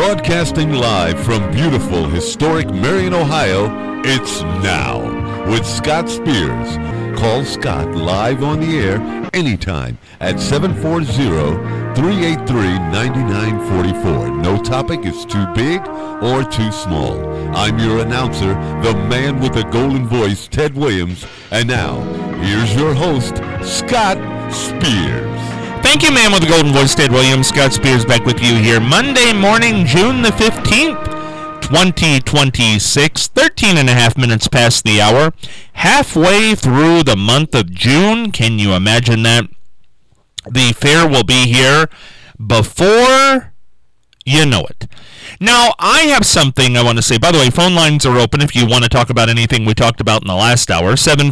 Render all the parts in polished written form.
Broadcasting live from beautiful, historic Marion, Ohio, it's Now with Scott Spears. Call Scott live on the air anytime at 740-383-9944. No topic is too big or too small. I'm your announcer, the man with the golden voice, Ted Williams. And now, here's your host, Scott Spears. Thank you, man with the golden voice, Ted Williams. Scott Spears back with you here Monday morning, June the 15th, 2026, 13 and a half minutes past the hour, halfway through the month of June. Can you imagine that? The fair will be here before you know it. Now, I have something I want to say. By the way, phone lines are open if you want to talk about anything we talked about in the last hour.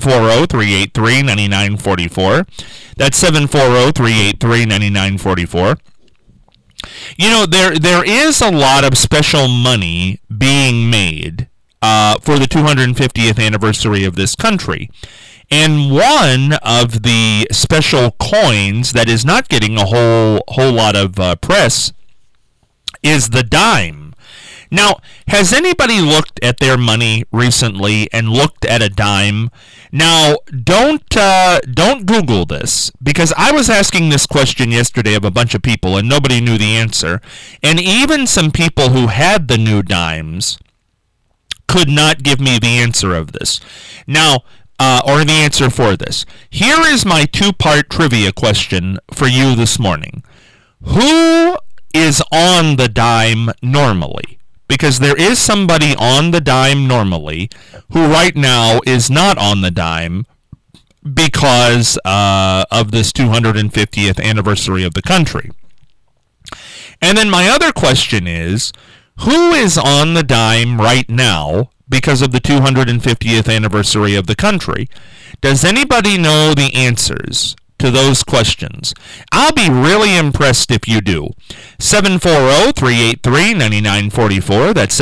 740-383-9944. That's 740-383-9944. You know, there is a lot of special money being made for the 250th anniversary of this country. And one of the special coins that is not getting a whole lot of press is the dime. Now, has anybody looked at their money recently and looked at a dime? Now, don't Google this, because I was asking this question yesterday of a bunch of people and nobody knew the answer. And even some people who had the new dimes could not give me the answer of this. Now, or the answer for this. Here is my two-part trivia question for you this morning. Who is on the dime normally? Because there is somebody on the dime normally who right now is not on the dime because of this 250th anniversary of the country. And then my other question is, who is on the dime right now because of the 250th anniversary of the country? Does anybody know the answers to those questions? I'll be really impressed if you do. 740-383-9944. That's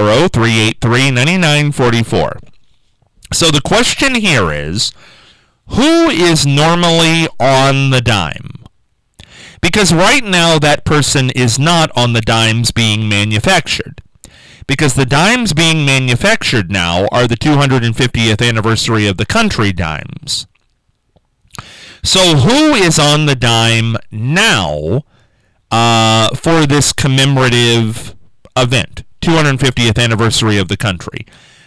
740-383-9944. So the question here is, who is normally on the dime? Because right now that person is not on the dimes being manufactured. Because the dimes being manufactured now are the 250th anniversary of the country dimes. So who is on the dime now for this commemorative event, 250th anniversary of the country?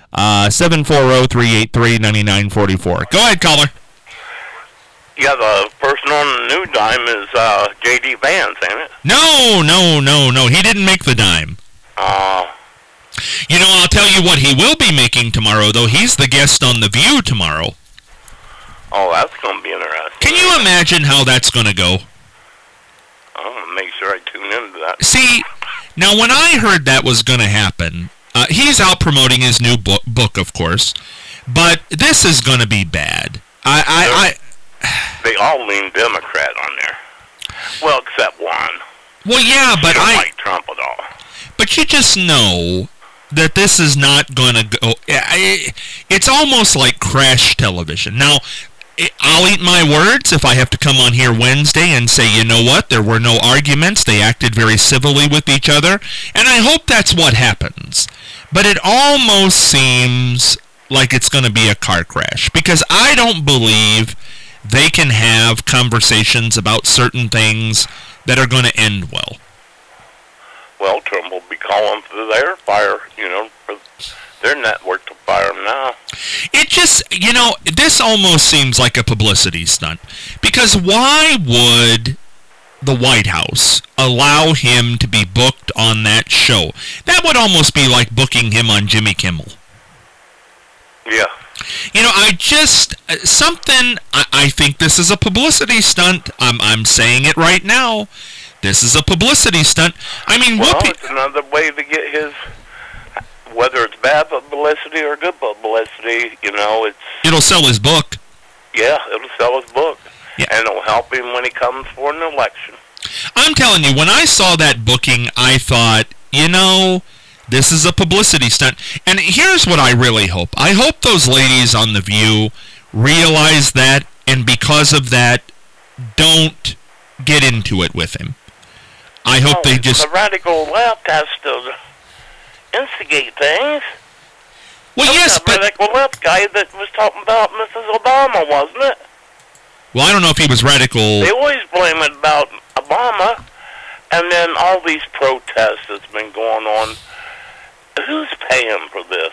740-383-9944. Go ahead, caller. Yeah, the person on the new dime is J.D. Vance, ain't it? No. He didn't make the dime. You know, I'll tell you what he will be making tomorrow, though. He's the guest on The View tomorrow. Oh, that's going to be interesting. Can you imagine how that's going to go? I'm going to make sure I tune into that. See, now when I heard that was going to happen, he's out promoting his new book, of course, but this is going to be bad. They all lean Democrat on there. Well, except one. Well, yeah, but I don't like Trump at all. But you just know that this is not going to go. It's almost like crash television. Now, I'll eat my words if I have to come on here Wednesday and say, you know what, there were no arguments, they acted very civilly with each other, and I hope that's what happens. But it almost seems like it's going to be a car crash, because I don't believe they can have conversations about certain things that are going to end well. Well, Trump will be calling for their fire, for their network to fire him now. It just, this almost seems like a publicity stunt. Because why would the White House allow him to be booked on that show? That would almost be like booking him on Jimmy Kimmel. Yeah. I think this is a publicity stunt. I'm saying it right now. This is a publicity stunt. I mean, it's another way to get his, whether it's bad publicity or good publicity, it'll sell his book. Yeah, it'll sell his book. Yeah. And it'll help him when he comes for an election. I'm telling you, when I saw that booking, I thought, this is a publicity stunt. And here's what I really hope. I hope those ladies on The View realize that, and because of that, don't get into it with him. I hope they just... The radical left has to instigate things. Well, yes, that but... radical left guy that was talking about Mrs. Obama, wasn't it? Well, I don't know if he was radical... They always blame it about Obama, and then all these protests that's been going on. Who's paying for this?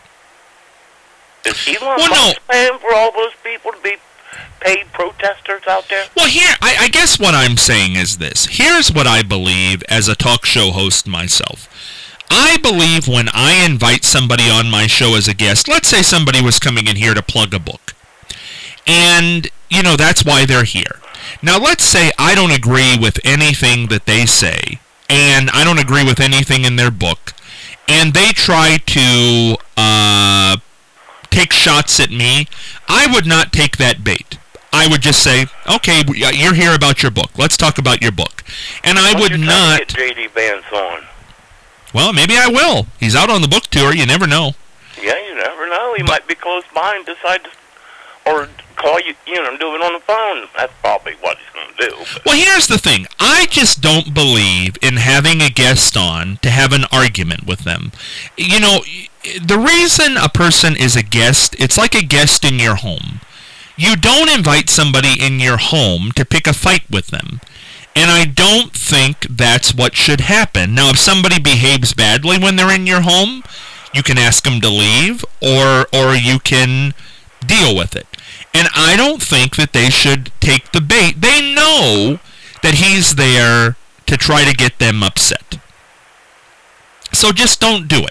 Is Elon Musk paying for all those people to be paid protesters out there? Well, here, I guess what I'm saying is this. Here's what I believe as a talk show host myself. I believe when I invite somebody on my show as a guest, let's say somebody was coming in here to plug a book, and, you know, that's why they're here. Now, let's say I don't agree with anything that they say, and I don't agree with anything in their book, and they try to take shots at me. I would not take that bait. I would just say, okay, you're here about your book. Let's talk about your book. And I would not... Get J.D. Vance on. Well, maybe I will. He's out on the book tour. You never know. Yeah, you never know. He might be close by and decide to... Or call you, do it on the phone. That's probably what he's going to do. But. Well, here's the thing. I just don't believe in having a guest on to have an argument with them. You know, the reason a person is a guest, it's like a guest in your home. You don't invite somebody in your home to pick a fight with them. And I don't think that's what should happen. Now, if somebody behaves badly when they're in your home, you can ask them to leave, or you can deal with it. And I don't think that they should take the bait. They know that he's there to try to get them upset. So just don't do it.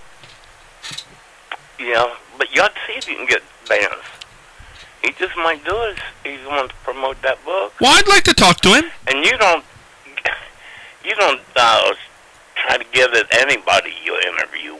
Yeah, but you ought to see if you can get Vance. He just might do it. He wants to promote that book. Well, I'd like to talk to him. And you don't try to give it anybody you interview,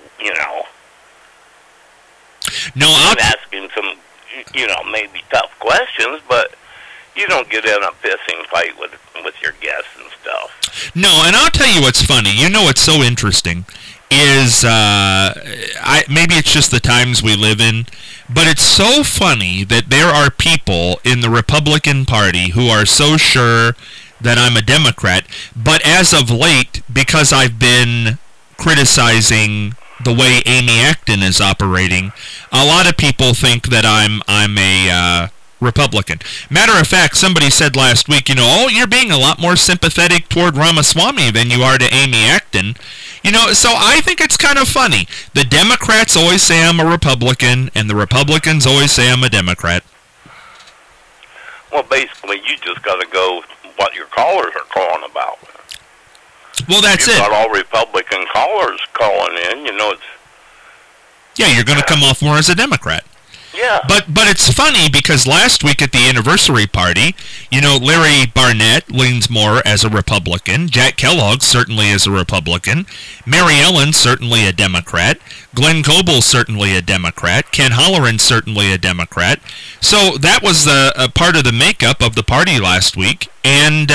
No, I'm asking some, maybe tough questions, but you don't get in a pissing fight with your guests and stuff. No, and I'll tell you what's funny. You know what's so interesting is, maybe it's just the times we live in, but it's so funny that there are people in the Republican Party who are so sure that I'm a Democrat, but as of late, because I've been criticizing the way Amy Acton is operating, a lot of people think that I'm a Republican. Matter of fact, somebody said last week, you're being a lot more sympathetic toward Ramaswamy than you are to Amy Acton. So I think it's kind of funny. The Democrats always say I'm a Republican, and the Republicans always say I'm a Democrat. Well, basically, you just got to go what your callers are calling about. Well, that's it. You've got all Republican callers calling in, it's... Yeah, you're going to come off more as a Democrat. Yeah. But it's funny because last week at the anniversary party, Larry Barnett leans more as a Republican. Jack Kellogg certainly is a Republican. Mary Ellen certainly a Democrat. Glenn Coble certainly a Democrat. Ken Holleran certainly a Democrat. So that was a part of the makeup of the party last week. And,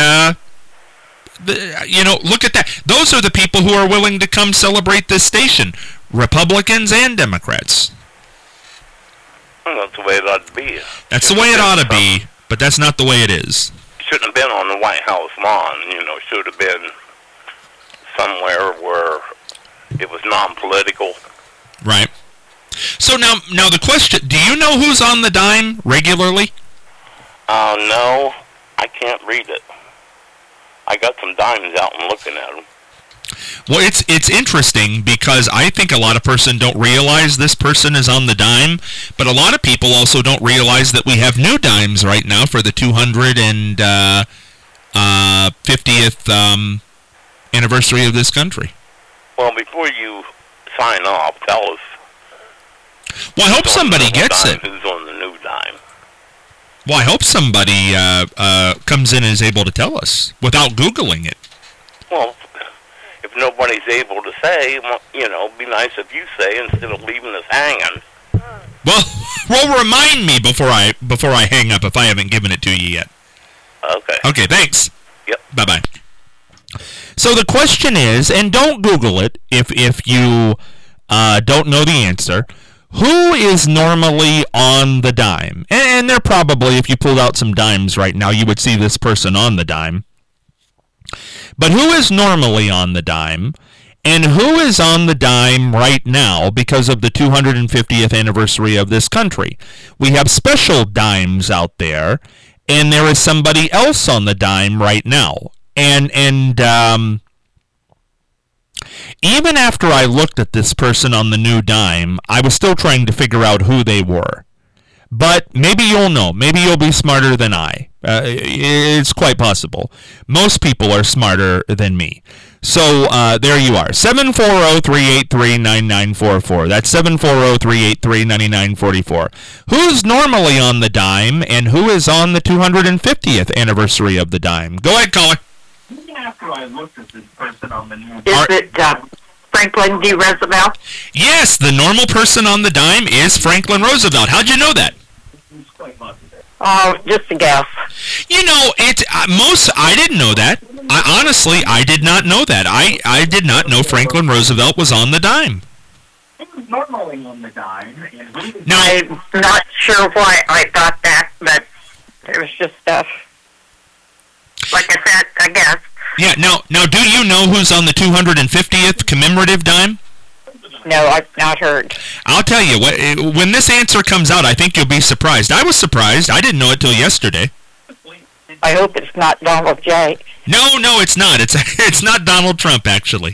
look at that. Those are the people who are willing to come celebrate this station. Republicans and Democrats. That's the way it ought to be. That's the way it ought to be, but that's not the way it is. Shouldn't have been on the White House lawn, should have been somewhere where it was non-political. Right. So now the question, do you know who's on the dime regularly? No, I can't read it. I got some dimes out and looking at them. Well, it's interesting because I think a lot of person don't realize this person is on the dime, but a lot of people also don't realize that we have new dimes right now for the 250th anniversary of this country. Well, before you sign off, tell us. Well, I hope somebody gets it. Who's on the new dime? Well, I hope somebody comes in and is able to tell us without Googling it. Well, if nobody's able to say, it'd be nice if you say instead of leaving us hanging. Well, remind me before I hang up if I haven't given it to you yet. Okay. Okay, thanks. Yep. Bye-bye. So the question is, and don't Google it if you don't know the answer, who is normally on the dime? And they're probably, if you pulled out some dimes right now, you would see this person on the dime. But who is normally on the dime, and who is on the dime right now because of the 250th anniversary of this country? We have special dimes out there, and there is somebody else on the dime right now. And even after I looked at this person on the new dime, I was still trying to figure out who they were. But maybe you'll know. Maybe you'll be smarter than I. It's quite possible. Most people are smarter than me. So there you are. 740-383-9944. That's 740-383-9944. Who's normally on the dime, and who is on the 250th anniversary of the dime? Go ahead, caller. After I looked at this person on the news, is it Franklin D. Roosevelt? Yes, the normal person on the dime is Franklin Roosevelt. How'd you know that? Oh, just a guess. You know, I didn't know that. Honestly, I did not know that. I did not know Franklin Roosevelt was on the dime. He was normally on the dime. Now, I'm not sure why I thought that, but it was just like I said, I guess. Yeah, now, do you know who's on the 250th commemorative dime? No, I've not heard. I'll tell you, when this answer comes out, I think you'll be surprised. I was surprised. I didn't know it till yesterday. I hope it's not Donald J. No, it's not. It's not Donald Trump, actually.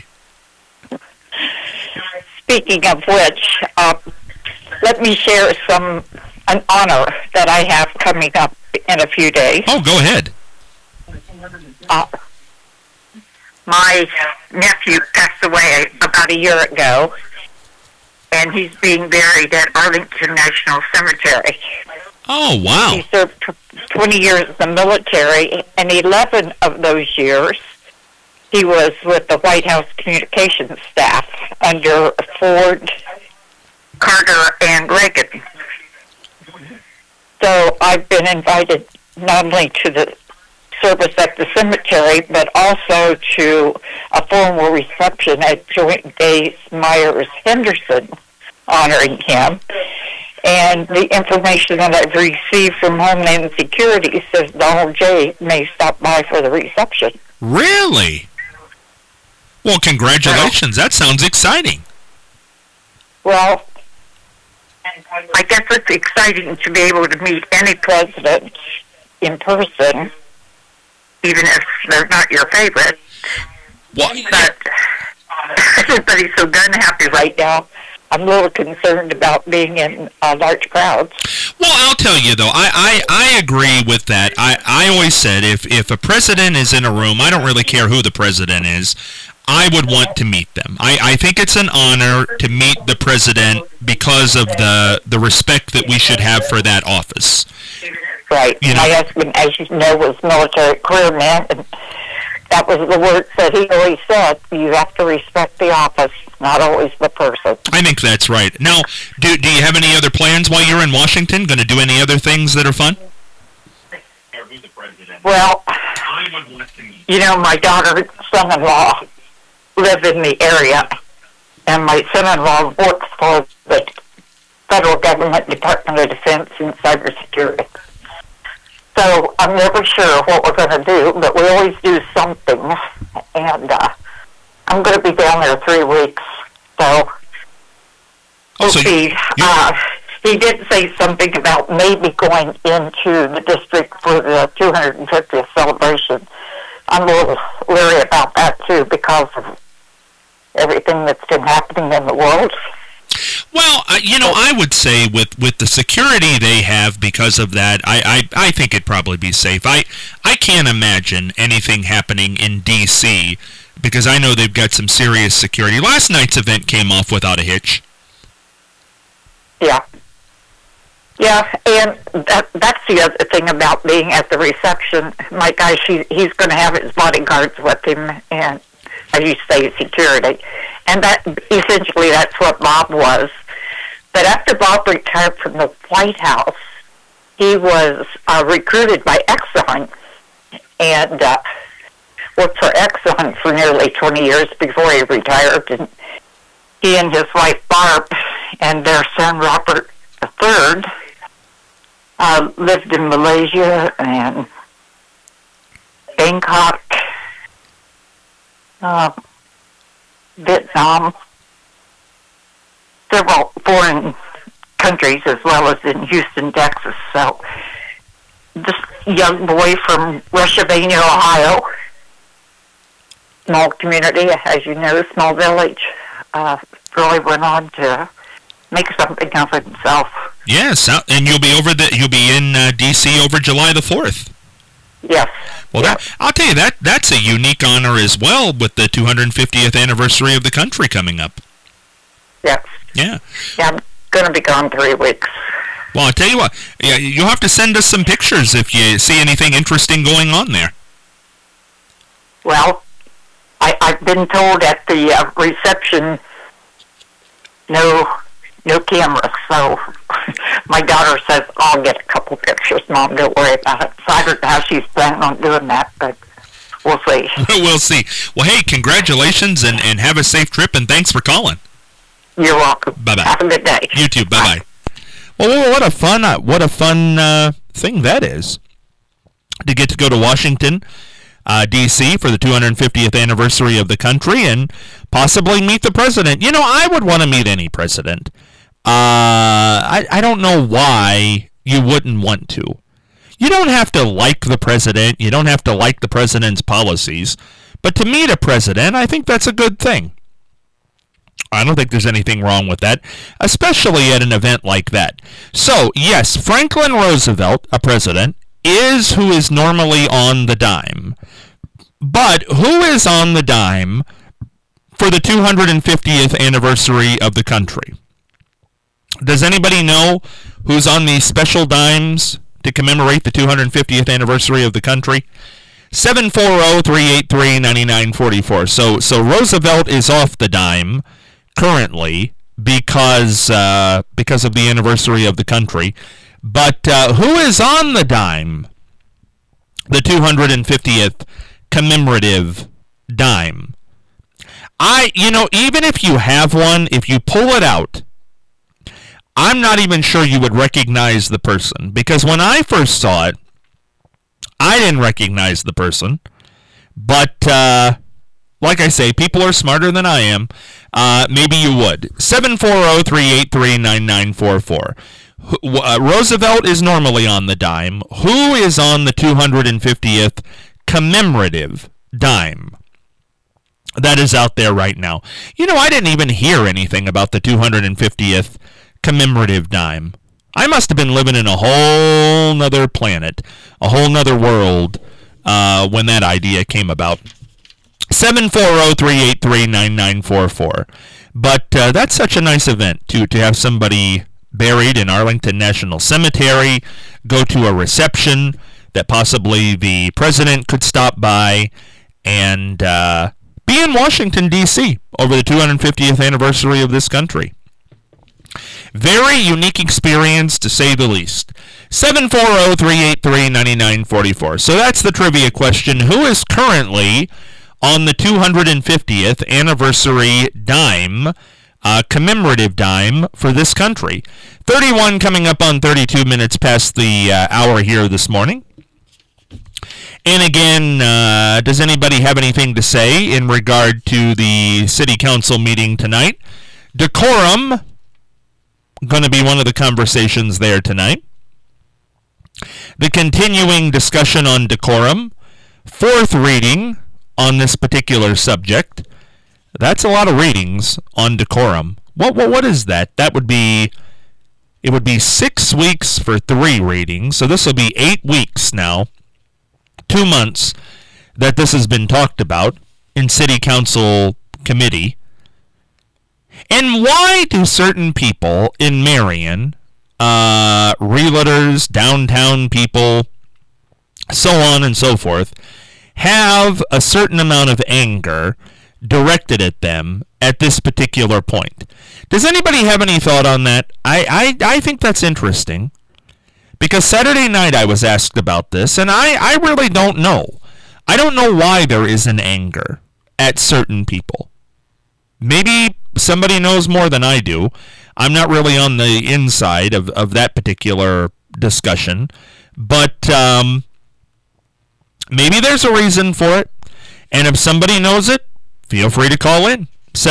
Speaking of which, let me share an honor that I have coming up in a few days. Oh, go ahead. My nephew passed away about a year ago, and he's being buried at Arlington National Cemetery. Oh, wow. He served 20 years in the military, and 11 of those years he was with the White House communications staff under Ford, Carter, and Reagan. So I've been invited not only to the service at the cemetery, but also to a formal reception at Joint Base Myers-Henderson, honoring him. And the information that I've received from Homeland Security says Donald J. may stop by for the reception. Really? Well, congratulations. That sounds exciting. Well, I guess it's exciting to be able to meet any president in person, even if they're not your favorite. Well, but everybody's so gun happy right now. I'm a little concerned about being in large crowds. Well, I'll tell you, though, I agree with that. I always said if a president is in a room, I don't really care who the president is, I would want to meet them. I think it's an honor to meet the president because of the respect that we should have for that office. Right. You know, my husband, as you know, was military career man, and that was the word that he always said. You have to respect the office, not always the person. I think that's right. Now, do you have any other plans while you're in Washington? Going to do any other things that are fun? Well, you know, my daughter and son-in-law live in the area, and my son-in-law works for the Federal Government Department of Defense and Cybersecurity. So I'm never sure what we're going to do, but we always do something. And I'm going to be down there 3 weeks, so we'll see. He did say something about maybe going into the district for the 250th celebration. I'm a little leery about that, too, because of everything that's been happening in the world. Well, you know, I would say with the security they have because of that, I think it'd probably be safe. I can't imagine anything happening in D.C. because I know they've got some serious security. Last night's event came off without a hitch. Yeah. Yeah, and that's the other thing about being at the reception. My guy, he's going to have his bodyguards with him, and as you say, security. And that essentially that's what Bob was. But after Bob retired from the White House, he was recruited by Exxon and worked for Exxon for nearly 20 years before he retired. And he and his wife Barb and their son Robert III lived in Malaysia and Bangkok Vietnam, several foreign countries, as well as in Houston, Texas. So this young boy from Russia-Vania, Ohio, small community, as you know, small village, really went on to make something of himself. Yes, and you'll be in D.C. over July the 4th. Yes. Well, yes. I'll tell you, that's a unique honor as well, with the 250th anniversary of the country coming up. Yes. Yeah. Yeah, I'm going to be gone 3 weeks. Well, I'll tell you what, you'll have to send us some pictures if you see anything interesting going on there. Well, I've been told at the reception, no cameras, so my daughter says, I'll get a couple pictures, Mom, don't worry about it. So I don't know how she's planning on doing that, but we'll see. We'll see. Well, hey, congratulations, and have a safe trip, and thanks for calling. You're welcome. Bye-bye. Have a good day. You too. Bye-bye. Well, what a fun thing that is, to get to go to Washington, D.C. for the 250th anniversary of the country and possibly meet the president. You know, I would want to meet any president. I don't know why you wouldn't want to. You don't have to like the president. You don't have to like the president's policies. But to meet a president, I think that's a good thing. I don't think there's anything wrong with that, especially at an event like that. So, yes, Franklin Roosevelt, a president, is who is normally on the dime. But who is on the dime for the 250th anniversary of the country? Does anybody know who's on these special dimes to commemorate the 250th anniversary of the country? 740-383-9944. So Roosevelt is off the dime currently because of the anniversary of the country. But who is on the dime? The 250th commemorative dime. Even if you have one, if you pull it out, I'm not even sure you would recognize the person, because when I first saw it, I didn't recognize the person. But like I say, people are smarter than I am. Maybe you would. 740-383-9944. Roosevelt is normally on the dime. Who is on the 250th commemorative dime that is out there right now? I didn't even hear anything about the 250th commemorative dime. I must have been living in a whole nother planet, a whole nother world, when that idea came about. 740-383-9944. But that's such a nice event, to have somebody buried in Arlington National Cemetery, go to a reception that possibly the president could stop by, and be in Washington, D.C. over the 250th anniversary of this country. Very unique experience, to say the least. 740-383-9944. So that's the trivia question. Who is currently on the 250th anniversary dime, commemorative dime for this country? 31 coming up on 32 minutes past the hour here this morning. And again, does anybody have anything to say in regard to the city council meeting tonight? Decorum, going to be one of the conversations there tonight. The continuing discussion on decorum. Fourth reading on this particular subject. That's a lot of readings on decorum. What is that? It would be 6 weeks for 3 readings. So this will be 8 weeks now, 2 months that this has been talked about in city council committee. And why do certain people in Marion, realtors, downtown people, so on and so forth, have a certain amount of anger directed at them at this particular point? Does anybody have any thought on that? I think that's interesting, because Saturday night I was asked about this, and I really don't know. I don't know why there is an anger at certain people. Maybe somebody knows more than I do. I'm not really on the inside of that particular discussion, but maybe there's a reason for it, and if somebody knows it, feel free to call in.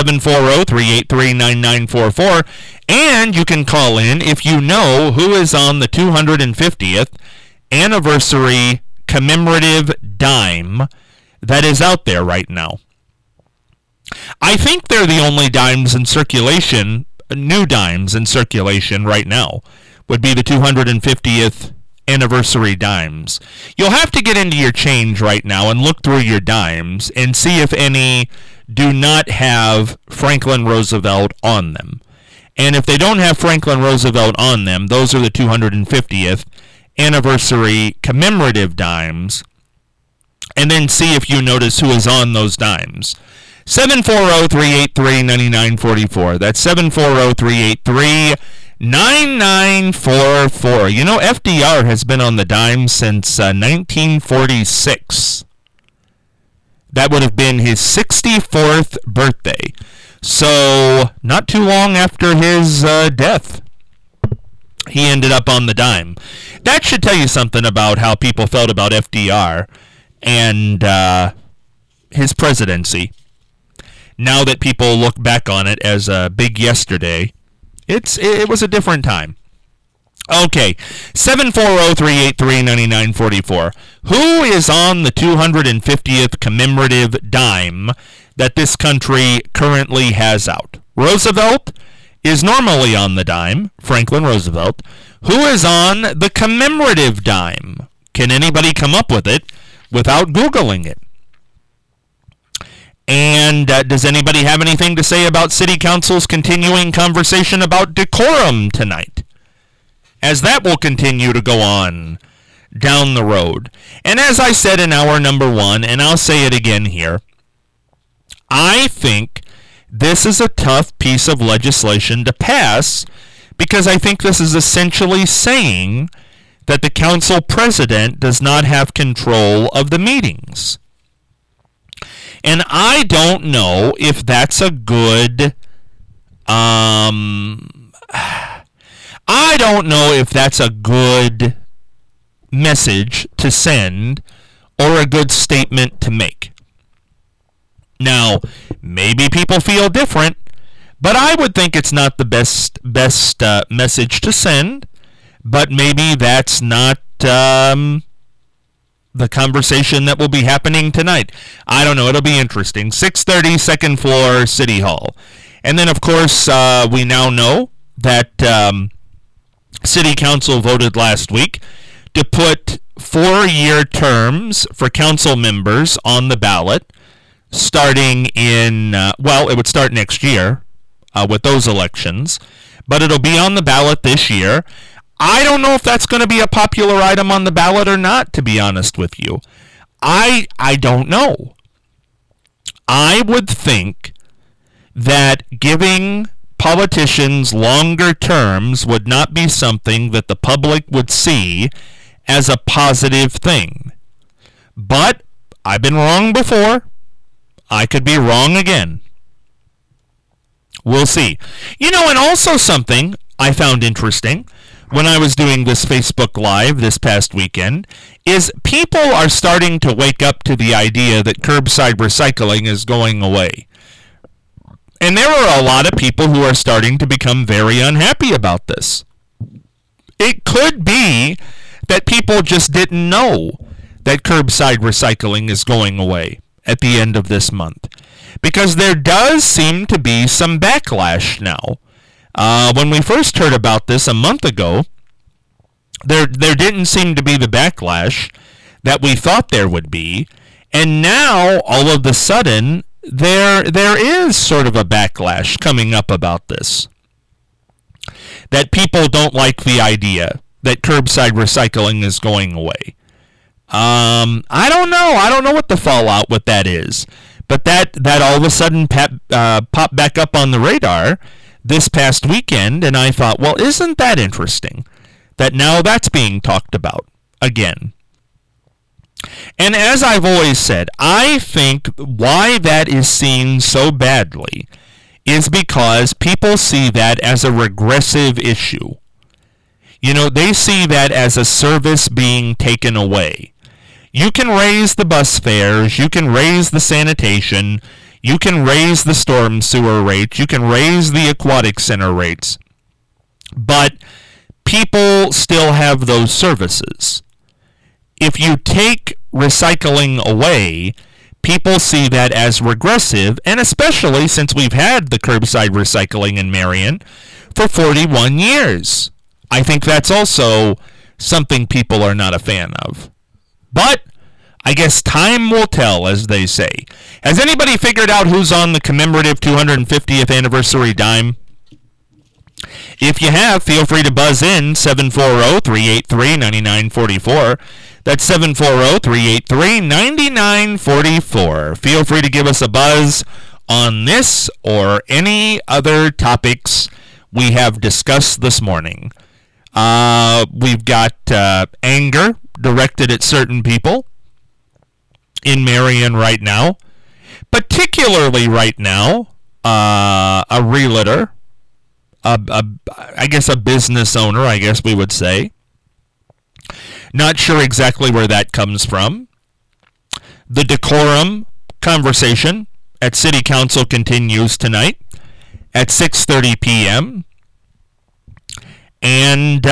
740-383-9944. And you can call in if you know who is on the 250th anniversary commemorative dime that is out there right now. I think they're the only dimes in circulation, new dimes in circulation right now, would be the 250th anniversary dimes. You'll have to get into your change right now and look through your dimes and see if any do not have Franklin Roosevelt on them. And if they don't have Franklin Roosevelt on them, those are the 250th anniversary commemorative dimes. And then see if you notice who is on those dimes. 740-383-9944. That's 740-383-9944. You know, FDR has been on the dime since 1946. That would have been his 64th birthday. So, not too long after his death, he ended up on the dime. That should tell you something about how people felt about FDR and his presidency. Now that people look back on it as a big yesterday, it was a different time. Okay, 740-383-9944. Who is on the 250th commemorative dime that this country currently has out? Roosevelt is normally on the dime, Franklin Roosevelt. Who is on the commemorative dime? Can anybody come up with it without Googling it? And does anybody have anything to say about City Council's continuing conversation about decorum tonight? As that will continue to go on down the road. And as I said in hour number 1, and I'll say it again here, I think this is a tough piece of legislation to pass because I think this is essentially saying that the council president does not have control of the meetings. And I don't know if that's a good, I don't know if that's a good message to send or a good statement to make. Now, maybe people feel different, but I would think it's not the best message to send, but maybe that's not the conversation that will be happening tonight. I don't know. It'll be interesting. 6:30, second floor, City Hall. And then, of course, we now know that City Council voted last week to put 4-year terms for council members on the ballot starting in, it would start next year with those elections, but it'll be on the ballot this year. I don't know if that's going to be a popular item on the ballot or not, to be honest with you. I don't know. I would think that giving politicians longer terms would not be something that the public would see as a positive thing. But I've been wrong before. I could be wrong again. We'll see. You know, and also something I found interesting when I was doing this Facebook Live this past weekend is people are starting to wake up to the idea that curbside recycling is going away. And there are a lot of people who are starting to become very unhappy about this. It could be that people just didn't know that curbside recycling is going away at the end of this month. Because there does seem to be some backlash now. When we first heard about this a month ago, there didn't seem to be the backlash that we thought there would be. And now, all of a sudden, there is sort of a backlash coming up about this. That people don't like the idea that curbside recycling is going away. I don't know. I don't know what the fallout with that is. But that all of a sudden popped back up on the radar this past weekend, and I thought, well, isn't that interesting that now that's being talked about again? And as I've always said, I think why that is seen so badly is because people see that as a regressive issue. You know, they see that as a service being taken away. You can raise the bus fares, you can raise the sanitation, You can raise the storm sewer rates. You can raise the aquatic center rates. But people still have those services. If you take recycling away, people see that as regressive, and especially since we've had the curbside recycling in Marion for 41 years. I think that's also something people are not a fan of. But I guess time will tell, as they say. Has anybody figured out who's on the commemorative 250th anniversary dime? If you have, feel free to buzz in 740-383-9944. That's 740-383-9944. Feel free to give us a buzz on this or any other topics we have discussed this morning. We've got anger directed at certain people in Marion right now. Particularly right now, a realtor, I guess a business owner, I guess we would say. Not sure exactly where that comes from. The decorum conversation at City Council continues tonight at 6:30 p.m. And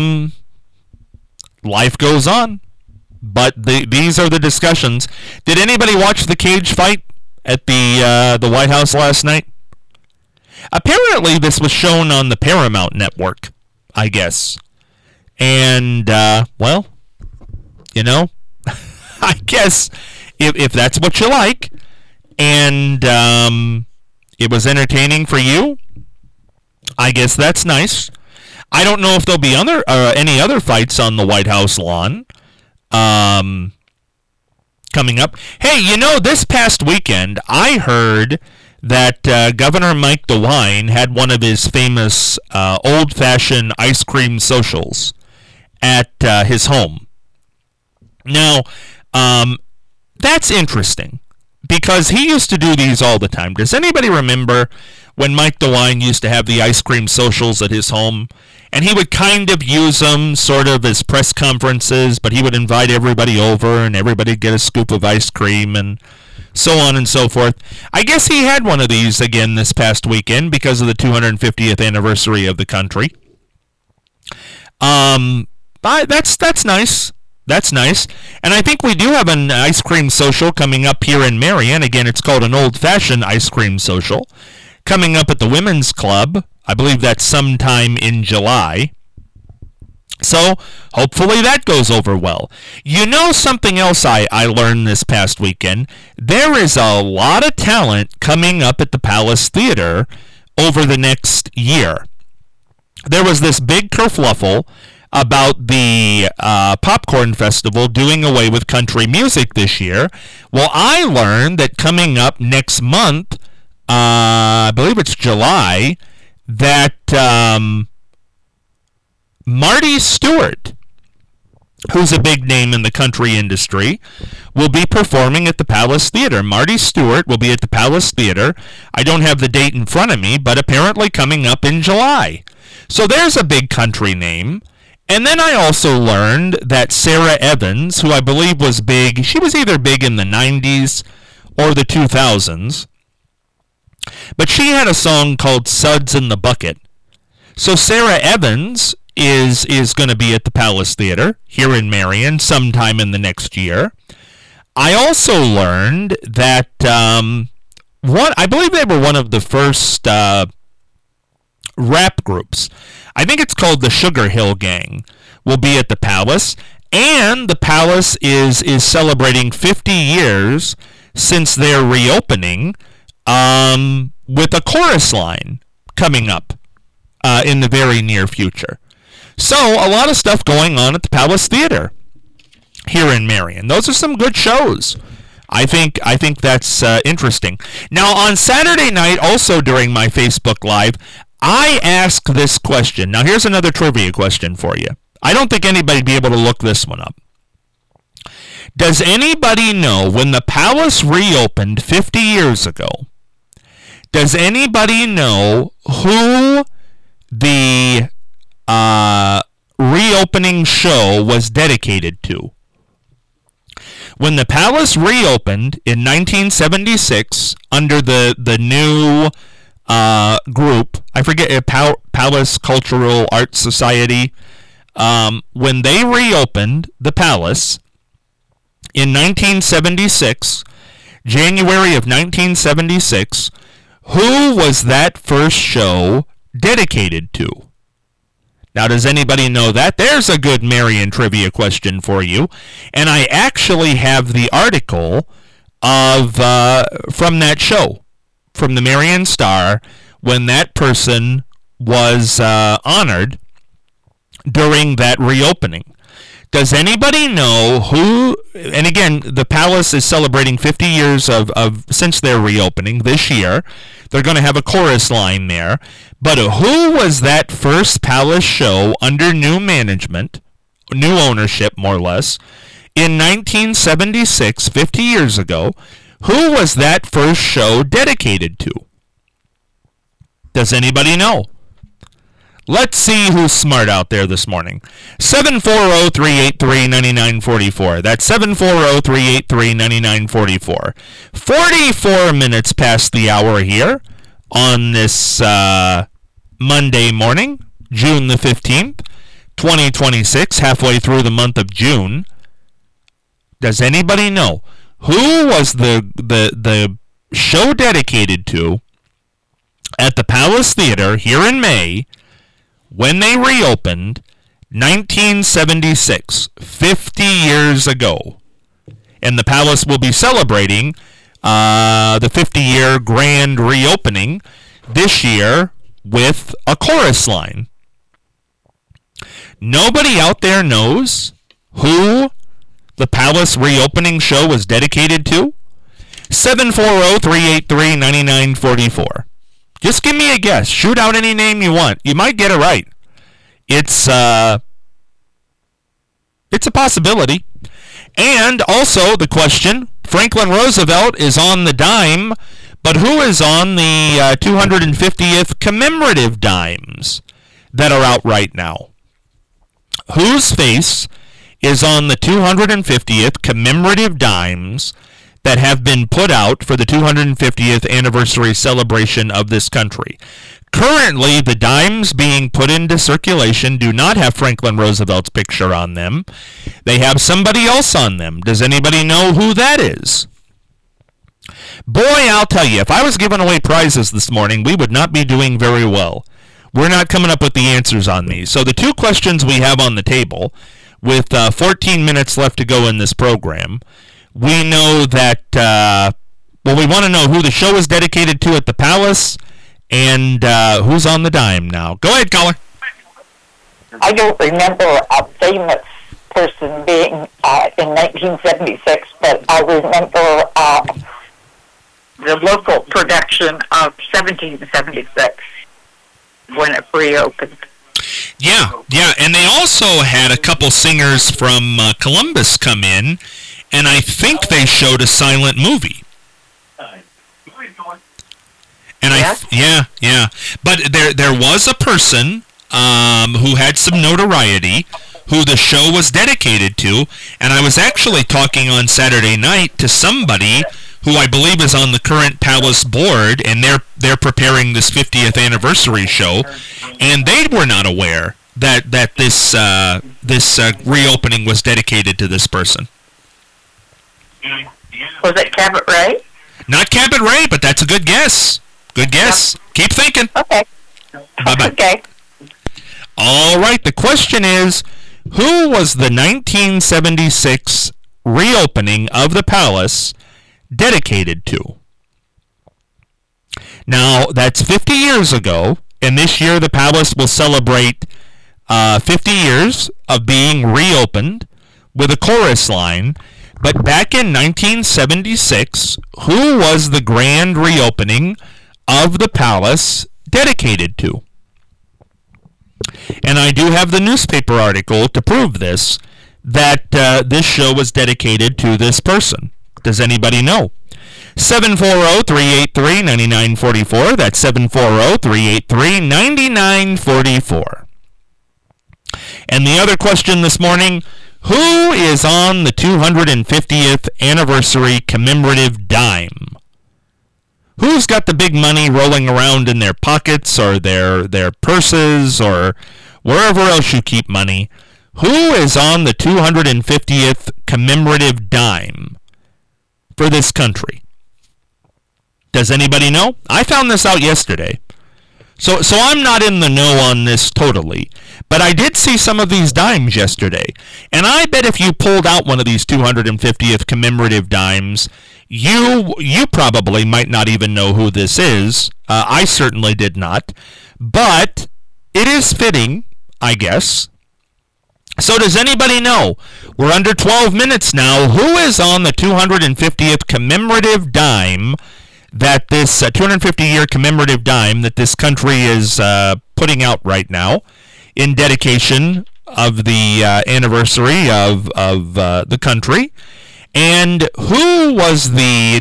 life goes on. But these are the discussions. Did anybody watch the cage fight at the White House last night? Apparently this was shown on the Paramount Network, I guess. And, well, you know, I guess if that's what you like, and it was entertaining for you, I guess that's nice. I don't know if there'll be any other fights on the White House lawn coming up. Hey, you know, this past weekend, I heard that Governor Mike DeWine had one of his famous old-fashioned ice cream socials at his home. Now, that's interesting, because he used to do these all the time. Does anybody remember when Mike DeWine used to have the ice cream socials at his home? And he would kind of use them sort of as press conferences, but he would invite everybody over, and everybody would get a scoop of ice cream, and so on and so forth. I guess he had one of these again this past weekend because of the 250th anniversary of the country. That's nice. That's nice. And I think we do have an ice cream social coming up here in Marion. Again, it's called an old-fashioned ice cream social, coming up at the Women's Club. I believe that's sometime in July. So, hopefully that goes over well. You know something else I learned this past weekend? There is a lot of talent coming up at the Palace Theater over the next year. There was this big kerfluffle about the Popcorn Festival doing away with country music this year. Well, I learned that coming up next month, I believe it's July, that Marty Stewart, who's a big name in the country industry, will be performing at the Palace Theater. Marty Stewart will be at the Palace Theater. I don't have the date in front of me, but apparently coming up in July. So there's a big country name. And then I also learned that Sarah Evans, who I believe was big, she was either big in the 90s or the 2000s, but she had a song called Suds in the Bucket. So Sarah Evans is going to be at the Palace Theater here in Marion sometime in the next year. I also learned that I believe they were one of the first rap groups. I think it's called the Sugar Hill Gang, will be at the Palace. And the Palace is celebrating 50 years since their reopening, with a chorus line coming up in the very near future. So a lot of stuff going on at the Palace Theater here in Marion. Those are some good shows. I think that's interesting. Now on Saturday night, also during my Facebook Live, I asked this question. Now here's another trivia question for you. I don't think anybody would be able to look this one up. Does anybody know when the Palace reopened 50 years ago? Does anybody know who the reopening show was dedicated to? When the palace reopened in 1976 under the new group, I forget, Palace Cultural Arts Society, when they reopened the palace in 1976, January of 1976, who was that first show dedicated to? Now, does anybody know that? There's a good Marion trivia question for you. And I actually have the article from that show, from the Marion Star, when that person was honored during that reopening. Does anybody know who, and again, the palace is celebrating 50 years since their reopening this year. They're going to have a chorus line there. But who was that first palace show under new management, new ownership more or less, in 1976, 50 years ago? Who was that first show dedicated to? Does anybody know? Let's see who's smart out there this morning. 740-383-9944. That's 740-383-9944. 44 minutes past the hour here on this Monday morning, June the 15th, 2026, halfway through the month of June. Does anybody know who was the show dedicated to at the Palace Theater here in May when they reopened 1976, 50 years ago? And the Palace will be celebrating the 50-year grand reopening this year with a chorus line. Nobody out there knows who the Palace reopening show was dedicated to? 740-383-9944. Just give me a guess. Shoot out any name you want. You might get it right. It's a possibility. And also the question, Franklin Roosevelt is on the dime, but who is on the 250th commemorative dimes that are out right now? Whose face is on the 250th commemorative dimes that have been put out for the 250th anniversary celebration of this country? Currently, the dimes being put into circulation do not have Franklin Roosevelt's picture on them. They have somebody else on them. Does anybody know who that is? Boy, I'll tell you, if I was giving away prizes this morning, we would not be doing very well. We're not coming up with the answers on these. So the two questions we have on the table, with 14 minutes left to go in this program, we know that, we want to know who the show is dedicated to at the Palace and who's on the dime now. Go ahead, caller. I don't remember a famous person being in 1976, but I remember the local production of 1776 when it reopened. Yeah, and they also had a couple singers from Columbus come in, and I think they showed a silent movie. And yeah. But there was a person who had some notoriety who the show was dedicated to, and I was actually talking on Saturday night to somebody who I believe is on the current Palace board, and they're preparing this 50th anniversary show, and they were not aware that this reopening was dedicated to this person. Was it Cabot Ray? Not Cabot Ray, but that's a good guess. Good guess. Keep thinking. Okay. Bye-bye. Okay. All right, the question is, who was the 1976 reopening of the Palace dedicated to? Now, that's 50 years ago, and this year the Palace will celebrate 50 years of being reopened with a chorus line. But back in 1976, who was the grand reopening of the Palace dedicated to? And I do have the newspaper article to prove this, that this show was dedicated to this person. Does anybody know? 740-383-9944. That's 740-383-9944. And the other question this morning, Who is on the 250th anniversary commemorative dime? Who's got the big money rolling around in their pockets or their purses or wherever else you keep money? Who is on the 250th commemorative dime for this country? Does anybody know? I found this out yesterday. So I'm not in the know on this totally, but I did see some of these dimes yesterday. And I bet if you pulled out one of these 250th commemorative dimes, you probably might not even know who this is. I certainly did not. But it is fitting, I guess. So does anybody know? We're under 12 minutes now. Who is on the 250th commemorative dime that this 250-year commemorative dime that this country is putting out right now in dedication of the anniversary of the country? And who was the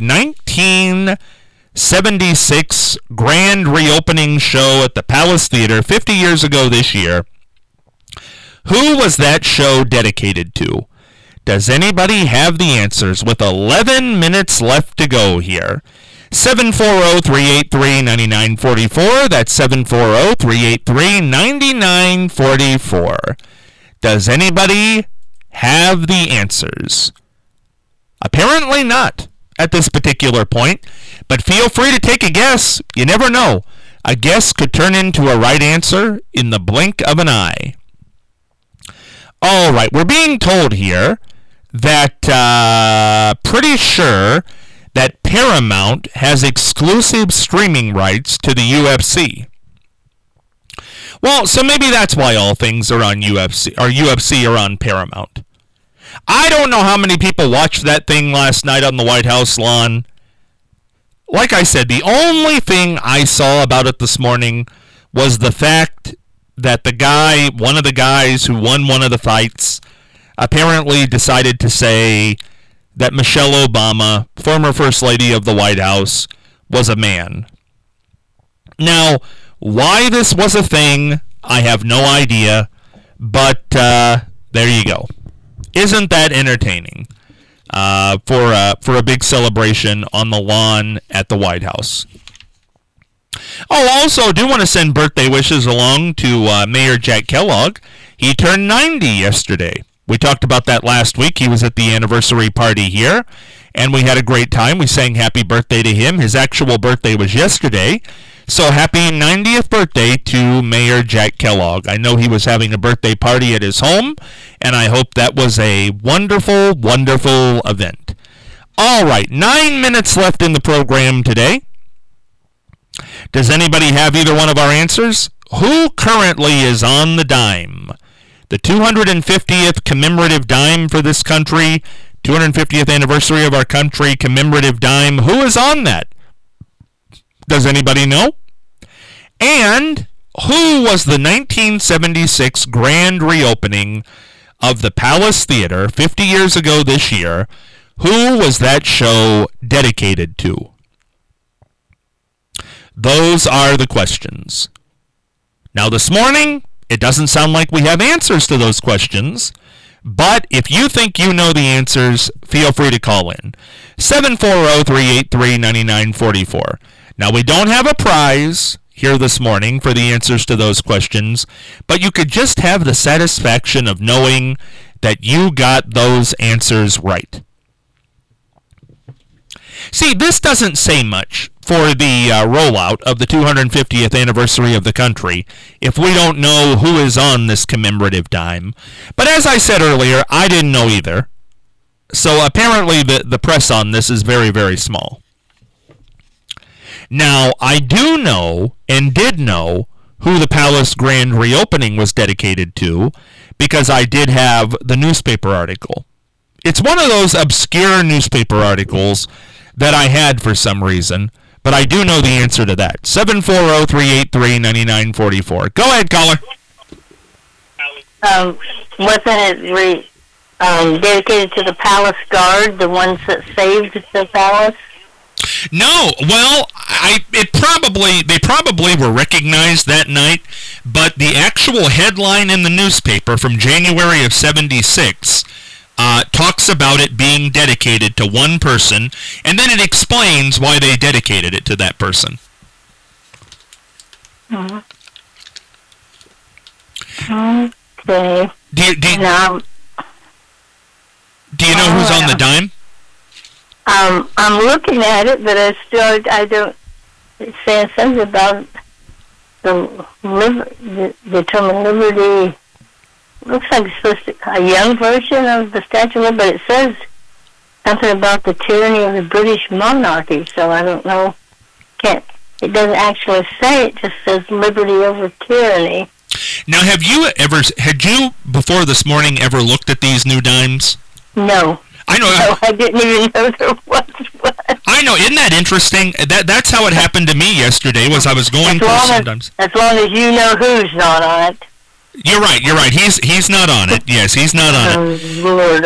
1976 grand reopening show at the Palace Theater 50 years ago this year? Who was that show dedicated to? Does anybody have the answers with 11 minutes left to go here? 740-383-9944. That's 740-383-9944. Does anybody have the answers? Apparently not at this particular point, but feel free to take a guess. You never know. A guess could turn into a right answer in the blink of an eye. All right, we're being told here that pretty sure that Paramount has exclusive streaming rights to the UFC. Well, so maybe that's why all things are on UFC are on Paramount. I don't know how many people watched that thing last night on the White House lawn. Like I said, the only thing I saw about it this morning was the fact that one of the guys who won one of the fights, apparently decided to say that Michelle Obama, former First Lady of the White House, was a man. Now, why this was a thing, I have no idea, but there you go. Isn't that entertaining for a big celebration on the lawn at the White House? Oh, also, do want to send birthday wishes along to Mayor Jack Kellogg. He turned 90 yesterday. We talked about that last week. He was at the anniversary party here, and we had a great time. We sang happy birthday to him. His actual birthday was yesterday. So happy 90th birthday to Mayor Jack Kellogg. I know he was having a birthday party at his home, and I hope that was a wonderful, wonderful event. All right, 9 minutes left in the program today. Does anybody have either one of our answers? Who currently is on the dime? The 250th commemorative dime for this country, 250th anniversary of our country commemorative dime. Who is on that? Does anybody know? And who was the 1976 grand reopening of the Palace Theater 50 years ago this year? Who was that show dedicated to? Those are the questions. Now this morning, it doesn't sound like we have answers to those questions, but if you think you know the answers, feel free to call in. 740-383-9944. Now we don't have a prize here this morning for the answers to those questions, but you could just have the satisfaction of knowing that you got those answers right. See, this doesn't say much for the rollout of the 250th anniversary of the country if we don't know who is on this commemorative dime. But as I said earlier, I didn't know either. So apparently the press on this is very, very small. Now, I do know and did know who the Palace grand reopening was dedicated to because I did have the newspaper article. It's one of those obscure newspaper articles that I had for some reason, but I do know the answer to that. 740-383-9944. Go ahead, caller. Wasn't it dedicated to the Palace Guard, the ones that saved the palace? No, well, they probably were recognized that night, but the actual headline in the newspaper from January of '76 talks about it being dedicated to one person, and then it explains why they dedicated it to that person. Mm-hmm. Okay. Do you know who's on the dime? I'm looking at it, but I don't. It's saying something about the term liberty. Looks like it's supposed to a young version of the Statue of Liberty, but it says something about the tyranny of the British monarchy. So I don't know. It doesn't actually say it. Just says liberty over tyranny. Now, had you before this morning ever looked at these new dimes? No. I know. No, I didn't even know there was one. I know. Isn't that interesting? That's how it happened to me yesterday. Was I was going through sometimes. As long as you know who's not on it. You're right. He's not on it. Yes, he's not on it. Lord,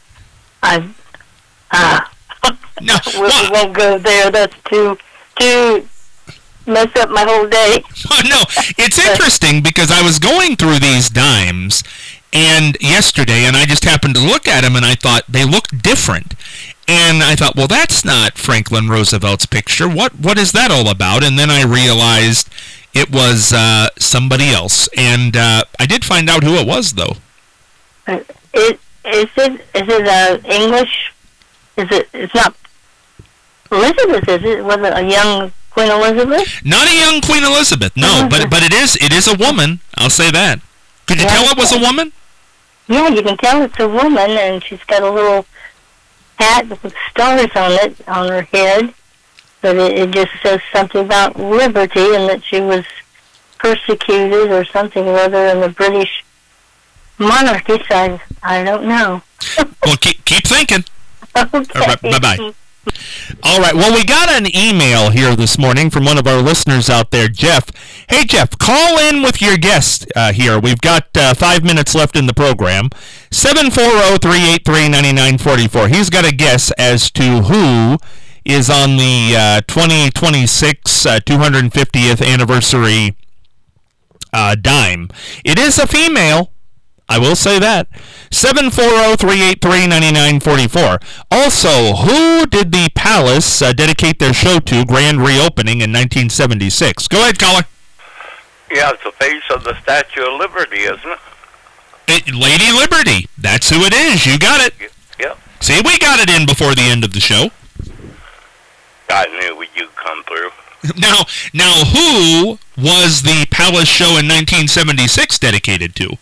No, we won't go there. That's too mess up my whole day. No, it's interesting because I was going through these dimes yesterday, and I just happened to look at them, and I thought they looked different. And I thought, well, that's not Franklin Roosevelt's picture. What is that all about? And then I realized it was somebody else, and I did find out who it was, though. Is it English? It's not Elizabeth, is it? Was it a young Queen Elizabeth? Not a young Queen Elizabeth, no. But it is a woman. I'll say that. Could you tell it was a woman? Yeah, you can tell it's a woman, and she's got a little hat with stars on it on her head. But it just says something about liberty and that she was persecuted or something or other in the British monarchy. So I don't know. Well, keep thinking. Okay. Bye-bye. All right. Well, we got an email here this morning from one of our listeners out there, Jeff. Hey, Jeff, call in with your guest here. We've got 5 minutes left in the program. 740-383-9944. He's got a guess as to who is on the 2026 250th anniversary dime. It is a female. I will say that. 740-383-9944. Also, who did the Palace dedicate their show to, grand reopening in 1976? Go ahead, caller. Yeah, it's the face of the Statue of Liberty, isn't it? Lady Liberty. That's who it is. You got it. Yep. See, we got it in before the end of the show. I knew you'd come through. Now, who was the Palace show in 1976 dedicated to?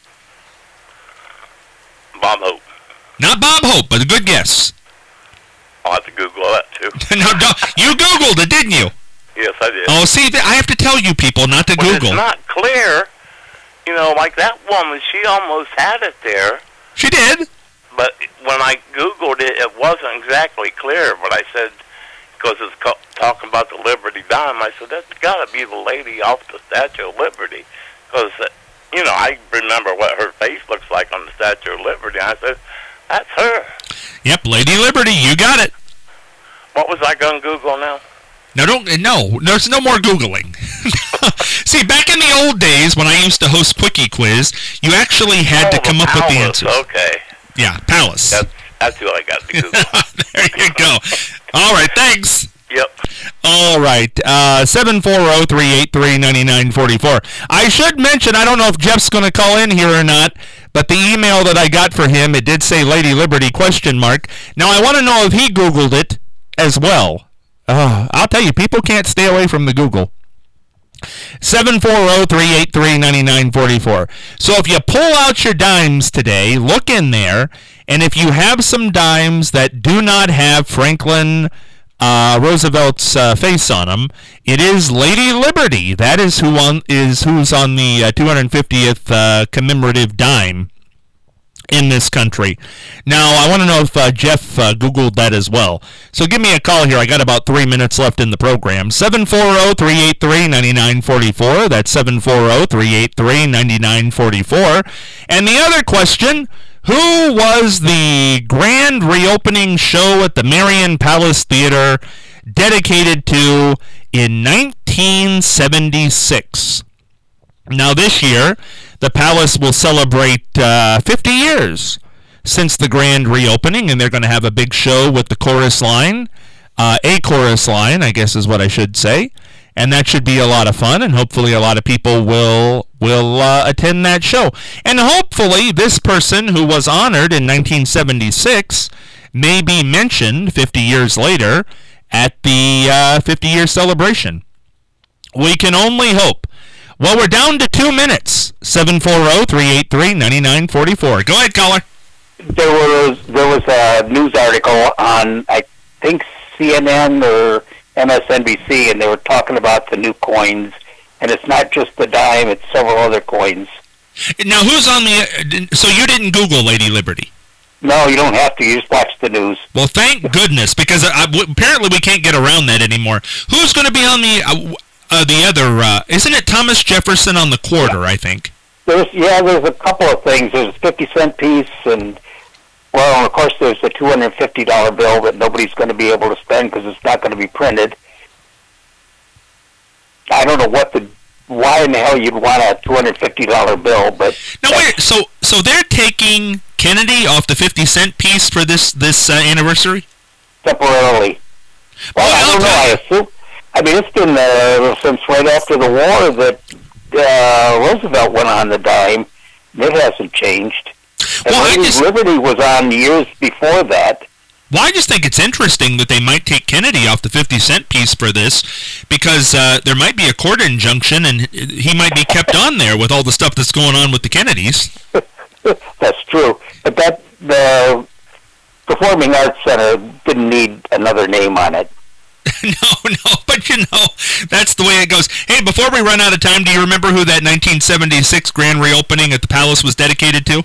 Bob Hope. Not Bob Hope, but a good guess. I'll have to Google that, too. No, you Googled it, didn't you? Yes, I did. Oh, see, I have to tell you people not to Google. It's not clear. You know, like that woman, she almost had it there. She did. But when I Googled it, it wasn't exactly clear. But I said, because it's talking about the Liberty Dime, I said, that's got to be the lady off the Statue of Liberty. Because, you know, I remember what her face looks like on the Statue of Liberty. I said, that's her. Yep, Lady Liberty, you got it. What was I going to Google now? No, there's no more Googling. See, back in the old days when I used to host Quickie Quiz, you actually had to come up with the answers. Okay. Yeah, Palace. That's who I got to Google. There you go. All right, thanks. Yep. All right, 740-383-9944. I should mention, I don't know if Jeff's going to call in here or not, but the email that I got for him, it did say Lady Liberty ? Now, I want to know if he Googled it as well. I'll tell you, people can't stay away from the Google. 740-383-9944. So if you pull out your dimes today, look in there, and if you have some dimes that do not have Franklin Roosevelt's face on them, it is Lady Liberty. That is who's on the 250th commemorative dime in this country. Now, I want to know if Jeff Googled that as well. So give me a call here. I got about 3 minutes left in the program. 740-383-9944. That's 740-383-9944. And the other question, who was the grand reopening show at the Marion Palace Theater dedicated to in 1976. Now this year, the Palace will celebrate 50 years since the grand reopening, and they're going to have a big show with the chorus line, a chorus line, I guess is what I should say, and that should be a lot of fun, and hopefully a lot of people will attend that show. And hopefully this person who was honored in 1976 may be mentioned 50 years later at the 50-year celebration. We can only hope. Well, we're down to 2 minutes. 740-383-9944. Go ahead, caller. There was a news article on, I think, CNN or MSNBC, and they were talking about the new coins, and it's not just the dime, it's several other coins. Now, who's on the... So you didn't Google Lady Liberty? No, you don't have to. You just watch the news. Well, thank goodness, because apparently we can't get around that anymore. Who's going to be on the other... isn't it Thomas Jefferson on the quarter, I think? There's a couple of things. There's a 50-cent piece, and, well, of course, there's the $250 bill that nobody's going to be able to spend because it's not going to be printed. I don't know why in the hell you'd want a $250 bill, but... Now, wait, so they're taking Kennedy off the 50-cent piece for this anniversary? Temporarily. Well, I don't know, I assume... I mean, it's been since right after the war that Roosevelt went on the dime. It hasn't changed. And Liberty was on years before that. Well, I just think it's interesting that they might take Kennedy off the 50-cent piece for this, because there might be a court injunction, and he might be kept on there with all the stuff that's going on with the Kennedys. That's true. But the Performing Arts Center didn't need another name on it. No, but that's the way it goes. Hey, before we run out of time, do you remember who that 1976 grand reopening at the Palace was dedicated to?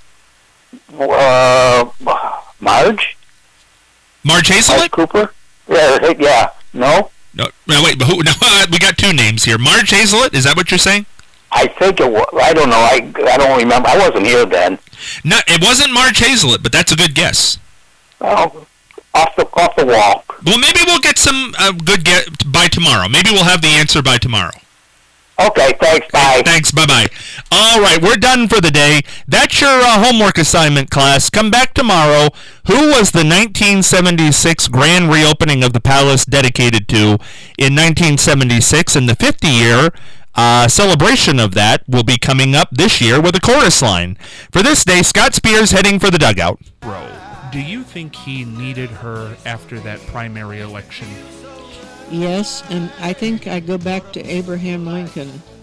Marge? Marge Hazelett? Marge Cooper? Yeah. No, wait, but who? No, we got two names here. Marge Hazelett, is that what you're saying? I think it was. I don't know. I don't remember. I wasn't here then. No, it wasn't Marge Hazelett, but that's a good guess. Oh. Off the wall. Well, maybe we'll get some good get by tomorrow. Maybe we'll have the answer by tomorrow. Okay, thanks, bye. Thanks, bye-bye. All right, we're done for the day. That's your homework assignment, class. Come back tomorrow. Who was the 1976 grand reopening of the Palace dedicated to in 1976? And the 50-year celebration of that will be coming up this year with a chorus line. For this day, Scott Spears heading for the dugout. Do you think he needed her after that primary election? Yes, and I think I go back to Abraham Lincoln.